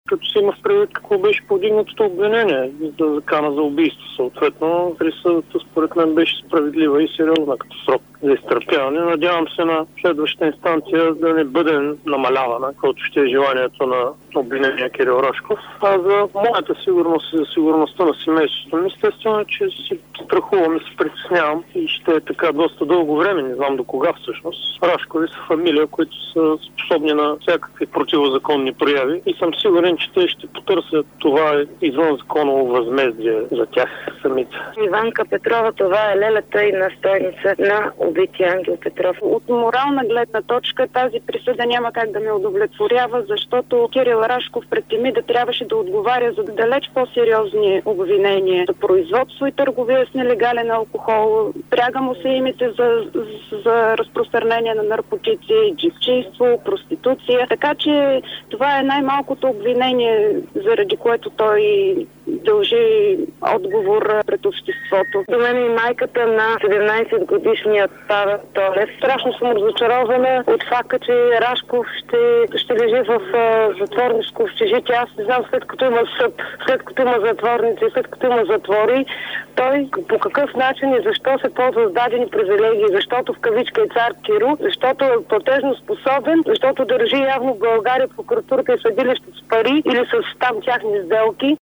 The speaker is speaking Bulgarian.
като се има в предвид какво беше повдигнатото обвинение за закана за убийство. Съответно, присъдата според мен беше справедлива и сериозна като срок за изтърпяване. Надявам се на следващата инстанция да не бъде намалявана, което ще е желанието на обвинения Кирил Рашков. А за моята сигурност и за сигурността на семейството ми, естествено, че се страхувам и се притеснявам и ще е така доста дълго време, не знам до кога всъщност. Рашкови са фамилия, които са способни на всякакви противозаконни прояви и съм сигурен, че те ще потърсят това извънзаконово възмездие за тях самите. Иванка Петрова, това е лелята и настойница на убития Ангел Петров. От морална гледна точка тази присъда няма как да ме удовлетворява, защото Кирил Рашков пред Темида трябваше да отговаря за далеч по-сериозни обвинения за производство и търговия с нелегален алкохол. Пряга му се имите за разпространение на наркотици, джипчийство, проституция. Така че това е най-малкото обвинение, заради което той дължи отговор пред обществото. До мен и майката на 17-годишният Павел Толев. Страшно съм разочарована от факта, че Рашков ще лежи в затворническо общежитие. Аз не знам, след като има съд, след като има затворници, след като има затвори, той по какъв начин и защо се ползва с дадени привилегии, защото в кавичка е цар Киро, защото е платежно способен, защото държи явно в България прокуратурата и съдилище с пари или с там тяхни сделки.